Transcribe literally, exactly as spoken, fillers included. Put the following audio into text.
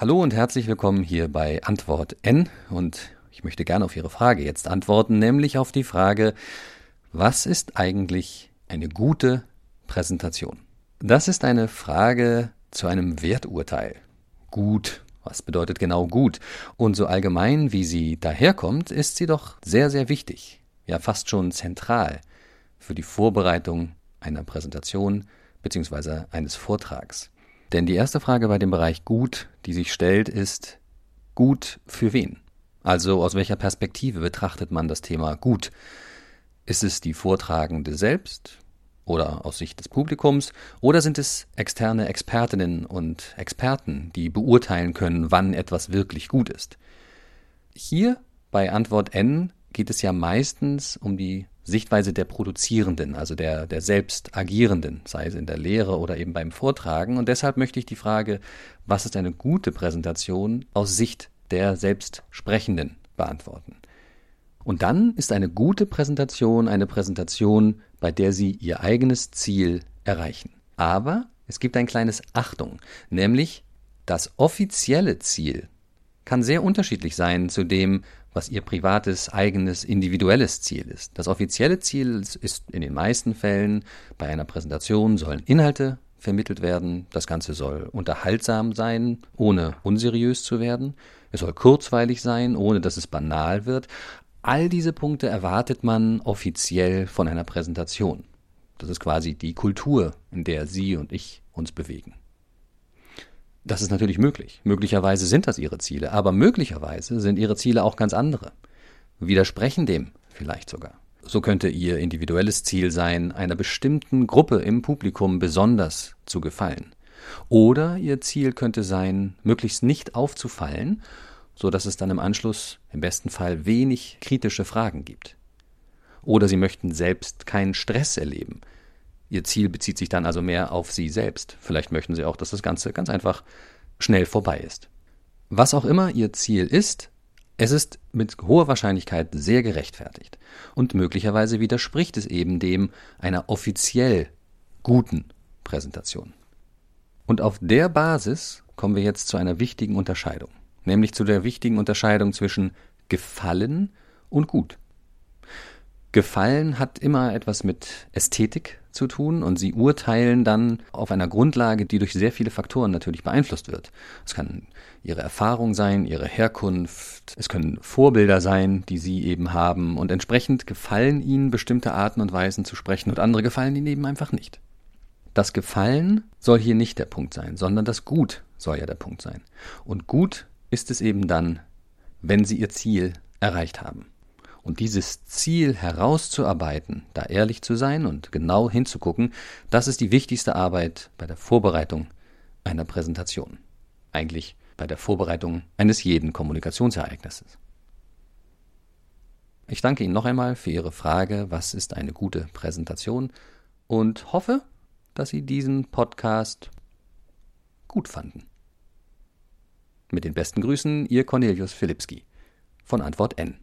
Hallo und herzlich willkommen hier bei Antwort N und ich möchte gerne auf Ihre Frage jetzt antworten, nämlich auf die Frage, was ist eigentlich eine gute Präsentation? Das ist eine Frage zu einem Werturteil. Gut, was bedeutet genau gut? Und so allgemein, wie sie daherkommt, ist sie doch sehr, sehr wichtig, ja fast schon zentral für die Vorbereitung einer Präsentation bzw. eines Vortrags. Denn die erste Frage bei dem Bereich gut, die sich stellt, ist gut für wen? Also aus welcher Perspektive betrachtet man das Thema gut? Ist es die Vortragende selbst oder aus Sicht des Publikums oder sind es externe Expertinnen und Experten, die beurteilen können, wann etwas wirklich gut ist? Hier bei Antwort N geht es ja meistens um die Sichtweise der Produzierenden, also der, der selbst Agierenden, sei es in der Lehre oder eben beim Vortragen. Und deshalb möchte ich die Frage, was ist eine gute Präsentation, aus Sicht der Selbstsprechenden beantworten. Und dann ist eine gute Präsentation eine Präsentation, bei der Sie Ihr eigenes Ziel erreichen. Aber es gibt ein kleines Achtung, nämlich das offizielle Ziel kann sehr unterschiedlich sein zu dem, was Ihr privates, eigenes, individuelles Ziel ist. Das offizielle Ziel ist in den meisten Fällen, bei einer Präsentation sollen Inhalte vermittelt werden, das Ganze soll unterhaltsam sein, ohne unseriös zu werden, es soll kurzweilig sein, ohne dass es banal wird. All diese Punkte erwartet man offiziell von einer Präsentation. Das ist quasi die Kultur, in der Sie und ich uns bewegen. Das ist natürlich möglich. Möglicherweise sind das Ihre Ziele, aber möglicherweise sind Ihre Ziele auch ganz andere. Widersprechen dem vielleicht sogar. So könnte Ihr individuelles Ziel sein, einer bestimmten Gruppe im Publikum besonders zu gefallen. Oder Ihr Ziel könnte sein, möglichst nicht aufzufallen, so dass es dann im Anschluss im besten Fall wenig kritische Fragen gibt. Oder Sie möchten selbst keinen Stress erleben. Ihr Ziel bezieht sich dann also mehr auf Sie selbst. Vielleicht möchten Sie auch, dass das Ganze ganz einfach schnell vorbei ist. Was auch immer Ihr Ziel ist, es ist mit hoher Wahrscheinlichkeit sehr gerechtfertigt. Und möglicherweise widerspricht es eben dem einer offiziell guten Präsentation. Und auf der Basis kommen wir jetzt zu einer wichtigen Unterscheidung. Nämlich zu der wichtigen Unterscheidung zwischen Gefallen und gut. Gefallen hat immer etwas mit Ästhetik zu tun und Sie urteilen dann auf einer Grundlage, die durch sehr viele Faktoren natürlich beeinflusst wird. Es kann Ihre Erfahrung sein, Ihre Herkunft, es können Vorbilder sein, die Sie eben haben und entsprechend gefallen Ihnen bestimmte Arten und Weisen zu sprechen und andere gefallen Ihnen eben einfach nicht. Das Gefallen soll hier nicht der Punkt sein, sondern das Gut soll ja der Punkt sein. Und gut ist es eben dann, wenn Sie Ihr Ziel erreicht haben. Und dieses Ziel herauszuarbeiten, da ehrlich zu sein und genau hinzugucken, das ist die wichtigste Arbeit bei der Vorbereitung einer Präsentation. Eigentlich bei der Vorbereitung eines jeden Kommunikationsereignisses. Ich danke Ihnen noch einmal für Ihre Frage, was ist eine gute Präsentation? Und hoffe, dass Sie diesen Podcast gut fanden. Mit den besten Grüßen, Ihr Cornelius Filipski von Antwort N.